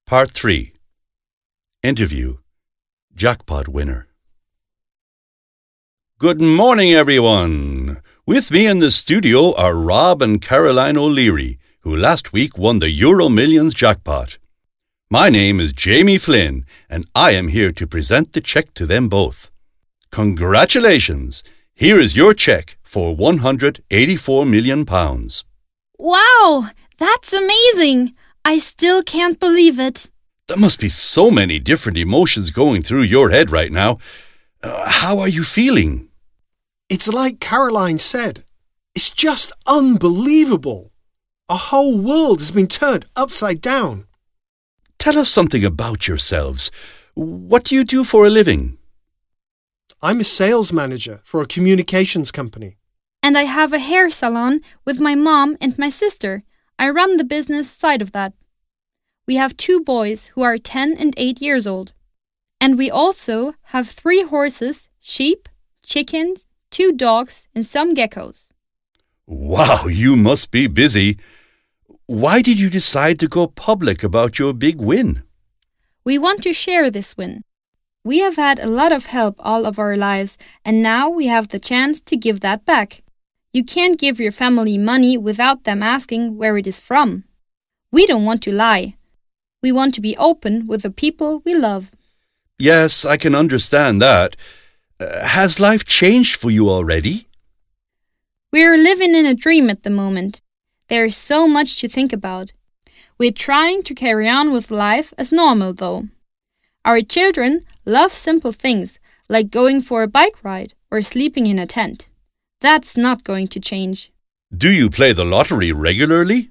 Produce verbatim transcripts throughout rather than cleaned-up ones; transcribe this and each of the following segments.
Part three. Interview. Jackpot winner. Good morning, everyone. With me in the studio are Rob and Caroline O'Leary, who last week won the Euro Millions jackpot. My name is Jamie Flynn, and I am here to present the cheque to them both. Congratulations! Here is your cheque for one hundred eighty-four million pounds. Wow! That's amazing! I still can't believe it. There must be so many different emotions going through your head right now. Uh, how are you feeling? It's like Caroline said. It's just unbelievable. Our whole world has been turned upside down. Tell us something about yourselves. What do you do for a living? I'm a sales manager for a communications company. And I have a hair salon with my mom and my sister. I run the business side of that. We have two boys who are ten and eight years old. And we also have three horses, sheep, chickens, two dogs, and some geckos. Wow, you must be busy. Why did you decide to go public about your big win? We want to share this win. We have had a lot of help all of our lives, and now we have the chance to give that back. You can't give your family money without them asking where it is from. We don't want to lie. We want to be open with the people we love. Yes, I can understand that. Uh, has life changed for you already? We're living in a dream at the moment. There is so much to think about. We're trying to carry on with life as normal, though. Our children love simple things, like going for a bike ride or sleeping in a tent. That's not going to change. Do you play the lottery regularly?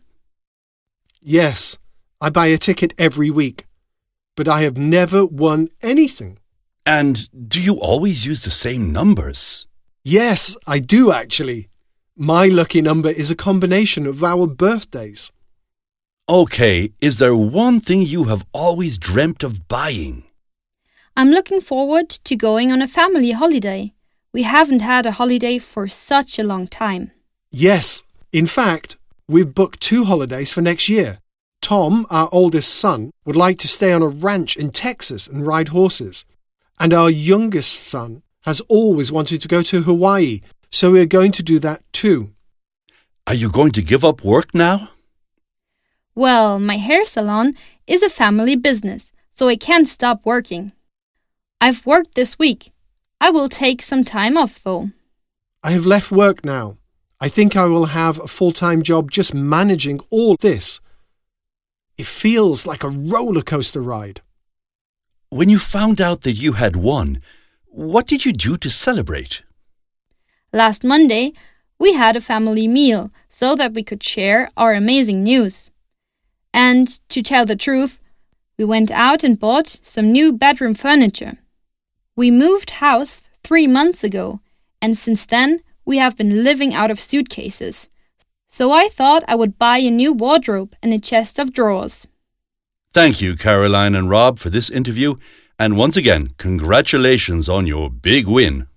Yes, I buy a ticket every week, but I have never won anything. And do you always use the same numbers? Yes, I do actually. My lucky number is a combination of our birthdays. Okay, is there one thing you have always dreamt of buying? I'm looking forward to going on a family holiday. We haven't had a holiday for such a long time. Yes, in fact, we've booked two holidays for next year. Tom, our oldest son, would like to stay on a ranch in Texas and ride horses. And our youngest son has always wanted to go to Hawaii, so we're going to do that too. Are you going to give up work now? Well, my hair salon is a family business, so I can't stop working. I've worked this week. I will take some time off, though. I have left work now. I think I will have a full-time job just managing all this. It feels like a roller coaster ride. When you found out that you had won, what did you do to celebrate? Last Monday, we had a family meal so that we could share our amazing news. And, to tell the truth, we went out and bought some new bedroom furniture. We moved house three months ago, and since then we have been living out of suitcases. So I thought I would buy a new wardrobe and a chest of drawers. Thank you, Caroline and Rob, for this interview, and once again, congratulations on your big win.